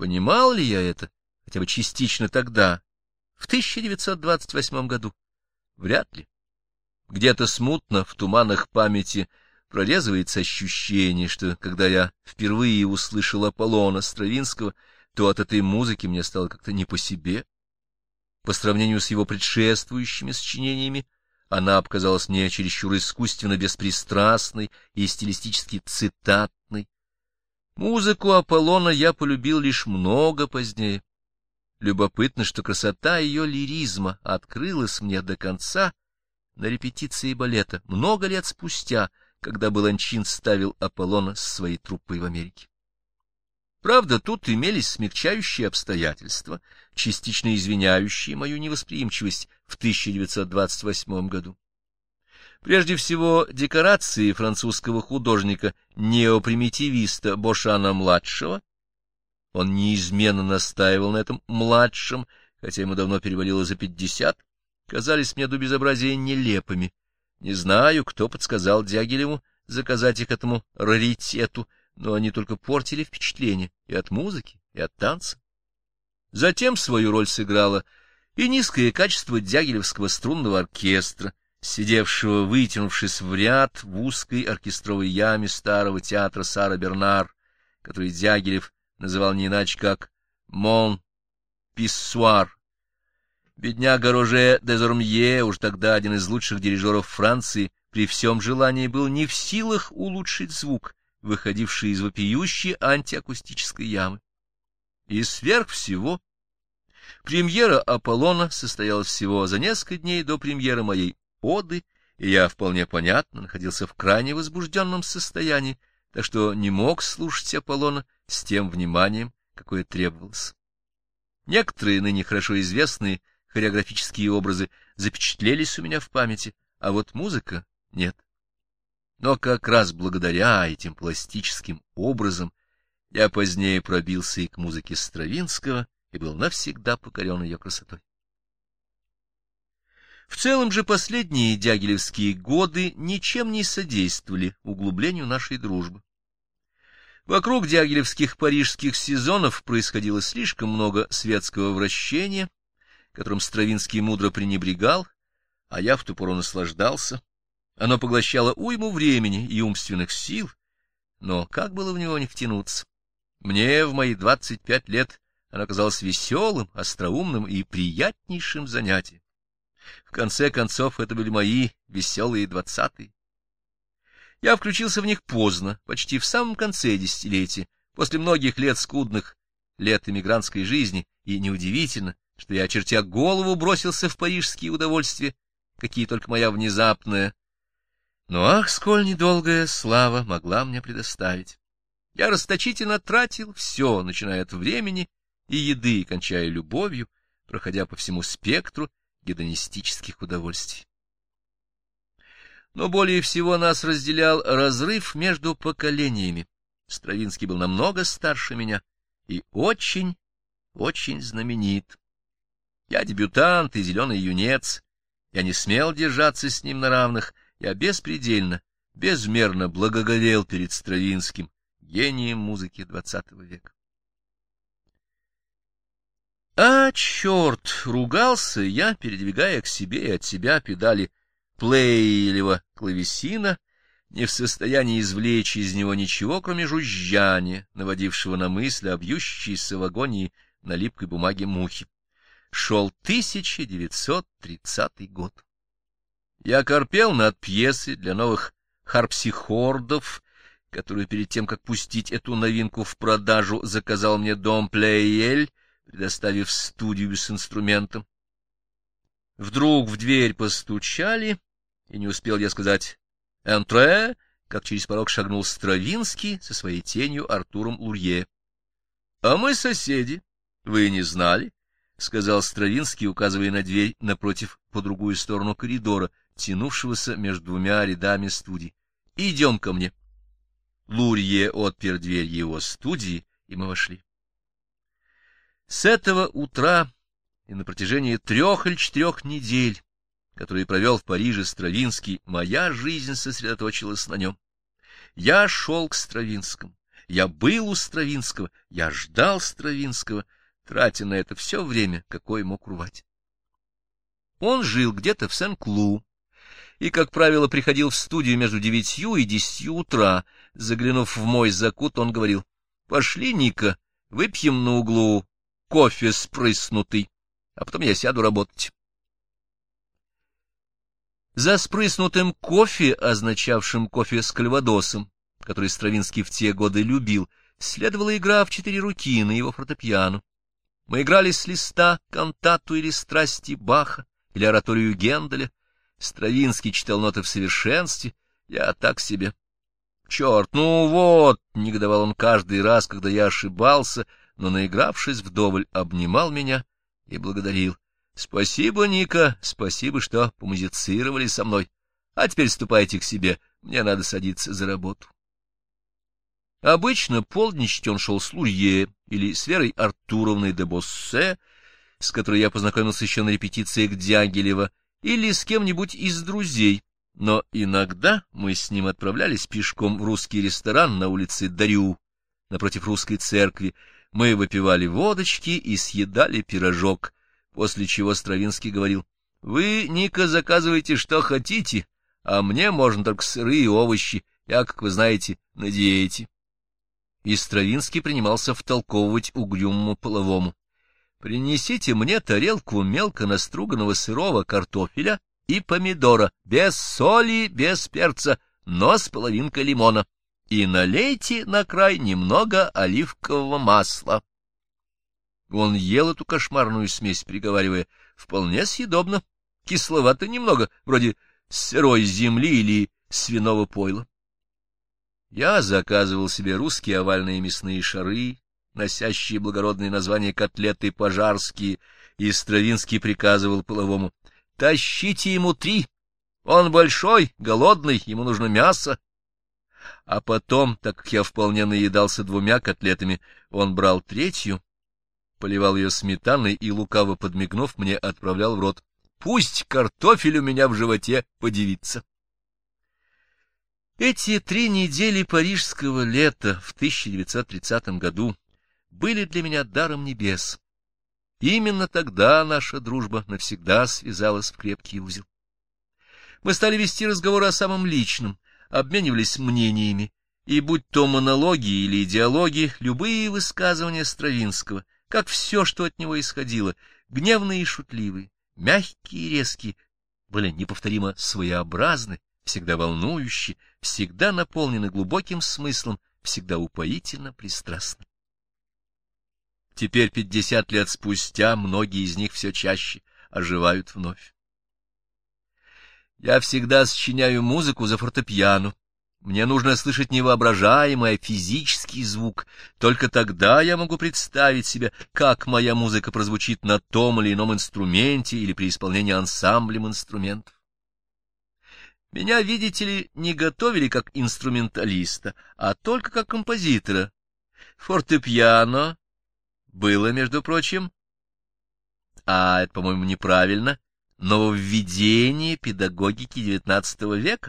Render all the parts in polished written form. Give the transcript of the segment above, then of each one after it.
Понимал ли я это, хотя бы частично тогда, в 1928 году? Вряд ли. Где-то смутно, в туманах памяти, прорезывается ощущение, что, когда я впервые услышал Аполлона Стравинского, то от этой музыки мне стало как-то не по себе. По сравнению с его предшествующими сочинениями, она показалась мне чересчур искусственно беспристрастной и стилистически цитатной. Музыку Аполлона я полюбил лишь много позднее. Любопытно, что красота ее лиризма открылась мне до конца на репетиции балета много лет спустя, когда Баланчин ставил Аполлона с своей труппой в Америке. Правда, тут имелись смягчающие обстоятельства, частично извиняющие мою невосприимчивость в 1928 году. Прежде всего, декорации французского художника-неопримитивиста Бошана-младшего, он неизменно настаивал на этом младшем, хотя ему давно перевалило за 50, казались мне до безобразия нелепыми. Не знаю, кто подсказал Дягилеву заказать их этому раритету, но они только портили впечатление и от музыки, и от танца. Затем свою роль сыграло и низкое качество дягилевского струнного оркестра, сидевшего, вытянувшись в ряд в узкой оркестровой яме старого театра Сара Бернар, который Дягилев называл не иначе как «Мон Писсуар». Бедняга Роже Дезормье, уж тогда один из лучших дирижеров Франции, при всем желании был не в силах улучшить звук, выходивший из вопиющей антиакустической ямы. И сверх всего, премьера Аполлона состоялась всего за несколько дней до премьеры моей оды, и я, вполне понятно, находился в крайне возбужденном состоянии, так что не мог слушать Аполлона с тем вниманием, какое требовалось. Некоторые ныне хорошо известные хореографические образы запечатлелись у меня в памяти, а вот музыка — нет. Но как раз благодаря этим пластическим образам я позднее пробился и к музыке Стравинского и был навсегда покорен ее красотой. В целом же последние дягилевские годы ничем не содействовали углублению нашей дружбы. Вокруг дягилевских парижских сезонов происходило слишком много светского вращения, которым Стравинский мудро пренебрегал, а я в ту пору наслаждался. Оно поглощало уйму времени и умственных сил, но как было в него не втянуться? Мне в мои 25 лет оно казалось веселым, остроумным и приятнейшим занятием. В конце концов, это были мои веселые 20-е. Я включился в них поздно, почти в самом конце десятилетия, после многих лет скудных лет эмигрантской жизни, и неудивительно, что я, очертя голову, бросился в парижские удовольствия, какие только моя внезапная. Но ах, сколь недолгая слава могла мне предоставить! Я расточительно тратил все, начиная от времени и еды, и кончая любовью, проходя по всему спектру гедонистических удовольствий. Но более всего нас разделял разрыв между поколениями. Стравинский был намного старше меня и очень, очень знаменит. Я дебютант и зеленый юнец, я не смел держаться с ним на равных, я беспредельно, безмерно благоговел перед Стравинским, гением музыки XX века. А, черт, ругался я, передвигая к себе и от себя педали Плейлева клавесина, не в состоянии извлечь из него ничего, кроме жужжания, наводившего на мысли о бьющейся в агонии на липкой бумаге мухи. Шел 1930 год. Я корпел над пьесой для новых харпсихордов, которую перед тем, как пустить эту новинку в продажу, заказал мне дом Плейель, предоставив студию с инструментом. Вдруг в дверь постучали, и не успел я сказать «Энтре», как через порог шагнул Стравинский со своей тенью Артуром Лурье. — А мы соседи, вы не знали, — сказал Стравинский, указывая на дверь напротив по другую сторону коридора, тянувшегося между двумя рядами студий. — Идем ко мне. Лурье отпер дверь его студии, и мы вошли. С этого утра и на протяжении 3 или 4 недель, которые провел в Париже Стравинский, моя жизнь сосредоточилась на нем. Я шел к Стравинскому, Я был у Стравинского, я ждал Стравинского, тратя на это все время, какое мог урвать. Он жил где-то в Сен-Клу и, как правило, приходил в студию между 9 и 10 утра. Заглянув в мой закут, он говорил: «Пошли, Ника, выпьем на углу кофе спрыснутый, а потом я сяду работать». За спрыснутым кофе, означавшим кофе с кальвадосом, который Стравинский в те годы любил, следовала игра в 4 руки на его фортепиано. Мы играли с листа кантату или страсти Баха, или ораторию Генделя. Стравинский читал ноты в совершенстве, я так себе. «Черт, ну вот!» — негодовал он каждый раз, когда я ошибался, но, наигравшись вдоволь, обнимал меня и благодарил. «Спасибо, Ника, спасибо, что помузицировали со мной. А теперь ступайте к себе, мне надо садиться за работу». Обычно полдничать он шел с Лурье или с Верой Артуровной де Боссе, с которой я познакомился еще на репетициях Дягилева, или с кем-нибудь из друзей, но иногда мы с ним отправлялись пешком в русский ресторан на улице Дарю, напротив русской церкви. Мы выпивали водочки и съедали пирожок, после чего Стравинский говорил: «Вы, Ника, заказывайте, что хотите, а мне можно только сырые овощи, я, как вы знаете, на диете». И Стравинский принимался втолковывать угрюмому половому: «Принесите мне тарелку мелко наструганного сырого картофеля и помидора, без соли, без перца, но с половинкой лимона, и налейте на край немного оливкового масла». Он ел эту кошмарную смесь, приговаривая: «Вполне съедобно, кисловато немного, вроде сырой земли или свиного пойла». Я заказывал себе русские овальные мясные шары, носящие благородные названия котлеты пожарские, и Стравинский приказывал половому: «Тащите ему 3, он большой, голодный, ему нужно мясо». А потом, так как я вполне наедался 2 котлетами, он брал 3, поливал ее сметаной и, лукаво подмигнув мне, отправлял в рот: «Пусть картофель у меня в животе подивится». Эти 3 недели парижского лета в 1930 году были для меня даром небес. Именно тогда наша дружба навсегда связалась в крепкий узел. Мы стали вести разговоры о самом личном, обменивались мнениями, и будь то монологи или диалоги, любые высказывания Стравинского, как все, что от него исходило, гневные и шутливые, мягкие и резкие, были неповторимо своеобразны, всегда волнующие, всегда наполнены глубоким смыслом, всегда упоительно пристрастны. Теперь, 50 лет спустя, многие из них все чаще оживают вновь. Я всегда сочиняю музыку за фортепиано. Мне нужно слышать невоображаемый, а физический звук. Только тогда я могу представить себе, как моя музыка прозвучит на том или ином инструменте или при исполнении ансамблем инструментов. Меня, видите ли, не готовили как инструменталиста, а только как композитора. Фортепиано было, между прочим, а это, по-моему, неправильно, нововведение педагогики XIX века.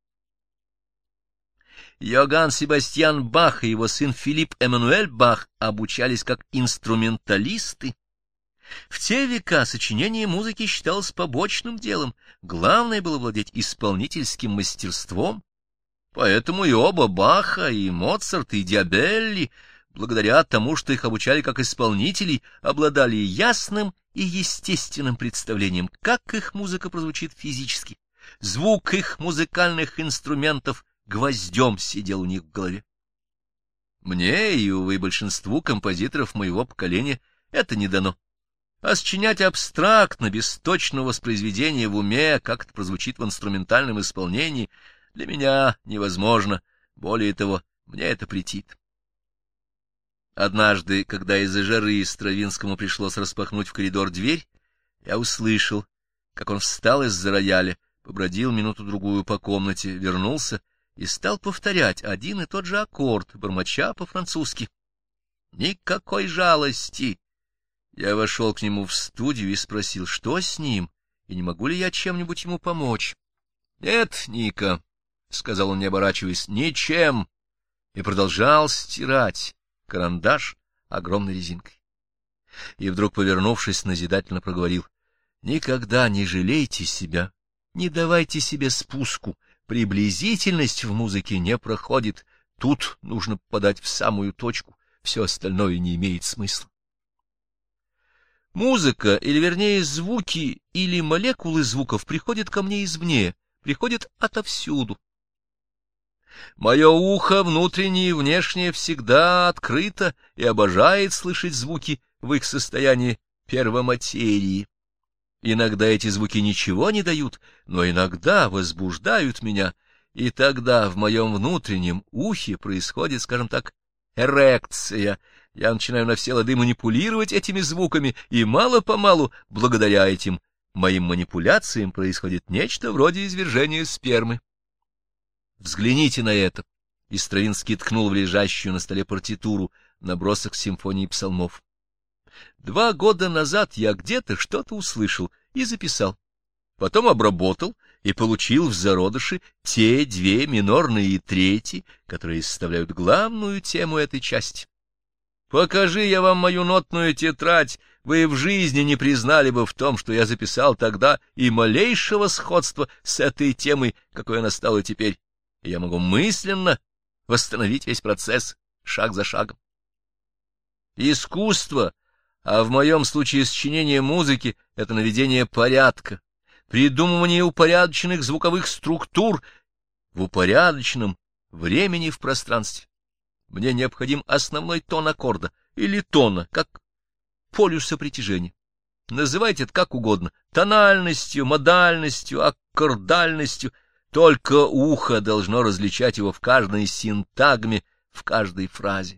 Йоганн Себастьян Бах и его сын Филипп Эммануэль Бах обучались как инструменталисты. В те века сочинение музыки считалось побочным делом, главное было владеть исполнительским мастерством. Поэтому и оба Баха, и Моцарт, и Диабелли, благодаря тому, что их обучали как исполнителей, обладали ясным и естественным представлением, как их музыка прозвучит физически. Звук их музыкальных инструментов гвоздем сидел у них в голове. Мне и, увы, большинству композиторов моего поколения это не дано. А сочинять абстрактно, без точного воспроизведения в уме, как это прозвучит в инструментальном исполнении, для меня невозможно. Более того, мне это претит. Однажды, когда из-за жары Стравинскому пришлось распахнуть в коридор дверь, я услышал, как он встал из-за рояля, побродил минуту-другую по комнате, вернулся и стал повторять один и тот же аккорд, бормоча по-французски. Никакой жалости! Я вошел к нему в студию и спросил, что с ним, и не могу ли я чем-нибудь ему помочь. — Нет, Ника, — сказал он, не оборачиваясь, — ничем. и продолжал стирать карандаш огромной резинкой. И вдруг, повернувшись, назидательно проговорил: «Никогда не жалейте себя, не давайте себе спуску, приблизительность в музыке не проходит, тут нужно попадать в самую точку, все остальное не имеет смысла». Музыка, или вернее звуки, или молекулы звуков приходят ко мне извне, приходят отовсюду. Мое ухо, внутреннее и внешнее, всегда открыто и обожает слышать звуки в их состоянии первоматерии. Иногда эти звуки ничего не дают, но иногда возбуждают меня, и тогда в моем внутреннем ухе происходит, скажем так, эрекция. Я начинаю на все лады манипулировать этими звуками, и мало-помалу, благодаря этим моим манипуляциям, происходит нечто вроде извержения спермы. Взгляните на это. И Стравинский ткнул в лежащую на столе партитуру, набросок симфонии псалмов. 2 года назад я где-то что-то услышал и записал. Потом обработал и получил в зародыше те 2 минорные трети, которые составляют главную тему этой части. Покажи я вам мою нотную тетрадь, вы в жизни не признали бы в том, что я записал тогда, и малейшего сходства с этой темой, какой она стала теперь. И я могу мысленно восстановить весь процесс, шаг за шагом. Искусство, а в моем случае сочинение музыки, — это наведение порядка, придумывание упорядоченных звуковых структур в упорядоченном времени в пространстве. Мне необходим основной тон аккорда или тона, как полюса притяжения. Называйте это как угодно — тональностью, модальностью, аккордальностью. Только ухо должно различать его в каждой синтагме, в каждой фразе.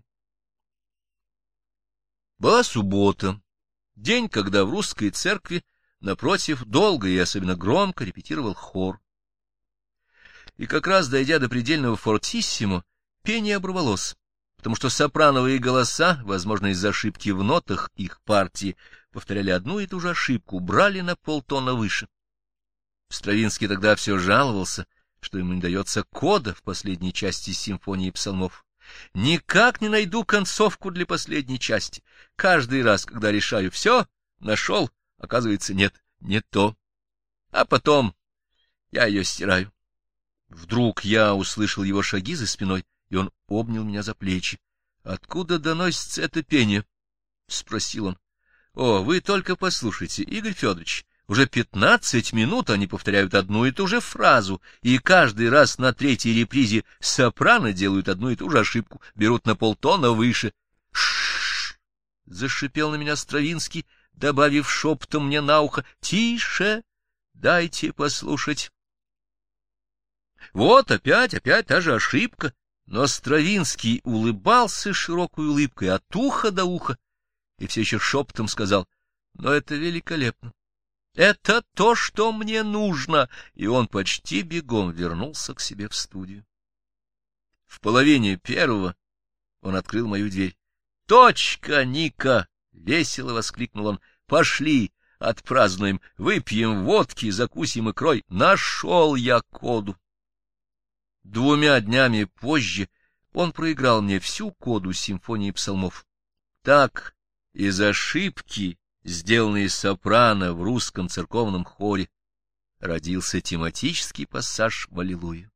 Была суббота, день, когда в русской церкви, напротив, долго и особенно громко репетировал хор. И как раз, дойдя до предельного фортиссимо, пение оборвалось, потому что сопрановые голоса, возможно, из-за ошибки в нотах их партии, повторяли одну и ту же ошибку, брали на полтона выше. Стравинский тогда все жаловался, что ему не дается кода в последней части симфонии псалмов. Никак не найду концовку для последней части. Каждый раз, когда решаю, все, нашел, оказывается, нет, не то. А потом я ее стираю. Вдруг я услышал его шаги за спиной, и он обнял меня за плечи. — Откуда доносится это пение? — спросил он. — О, вы только послушайте, Игорь Федорович, уже 15 минут они повторяют одну и ту же фразу, и каждый раз на 3-й репризе сопрано делают одну и ту же ошибку, берут на полтона выше. — Ш-ш-ш! — зашипел на меня Стравинский, добавив шепотом мне на ухо: — Тише, дайте послушать. Вот опять та же ошибка, но Стравинский улыбался широкой улыбкой от уха до уха и все еще шепотом сказал: — Но это великолепно. Это то, что мне нужно, и он почти бегом вернулся к себе в студию. В половине первого он открыл мою дверь. — Точка, Ника! — весело воскликнул он. — Пошли, отпразднуем, выпьем водки, закусим икрой. Нашел я коду. 2 днями позже он проиграл мне всю коду симфонии псалмов. Так, из ошибки, сделанной сопрано в русском церковном хоре, родился тематический пассаж в «Аллилуйя».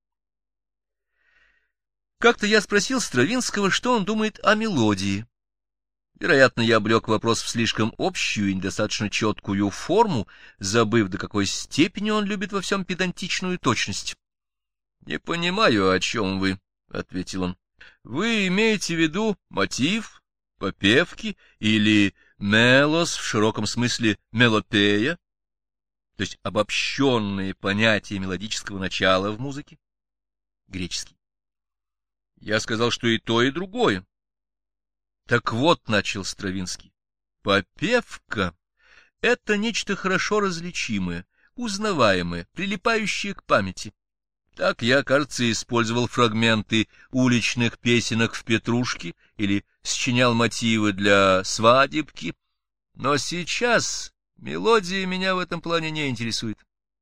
Как-то я спросил Стравинского, что он думает о мелодии. Вероятно, я облег вопрос в слишком общую и недостаточно четкую форму, забыв, до какой степени он любит во всем педантичную точность. — Не понимаю, о чем вы, — ответил он. — Вы имеете в виду мотив, попевки или мелос в широком смысле мелопея, то есть обобщенные понятия мелодического начала в музыке? Греческий. Я сказал, что и то, и другое. Так вот, — начал Стравинский, — попевка — это нечто хорошо различимое, узнаваемое, прилипающее к памяти. Так я, кажется, использовал фрагменты уличных песенок в «Петрушке» или сочинял мотивы для «Свадебки». Но сейчас мелодия меня в этом плане не интересует.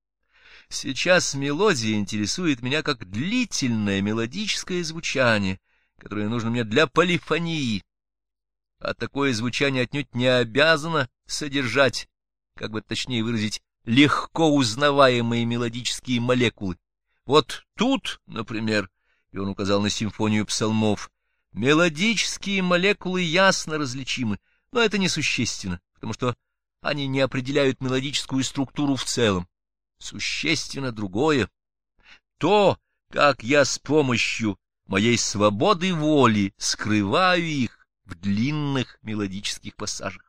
Сейчас мелодия интересует меня как длительное мелодическое звучание, которое нужно мне для полифонии, а такое звучание отнюдь не обязано содержать, как бы точнее выразить, легко узнаваемые мелодические молекулы. Вот тут, например, и он указал на симфонию псалмов, мелодические молекулы ясно различимы, но это несущественно, потому что они не определяют мелодическую структуру в целом. Существенно другое. То, как я с помощью моей свободы воли скрываю их в длинных мелодических пассажах.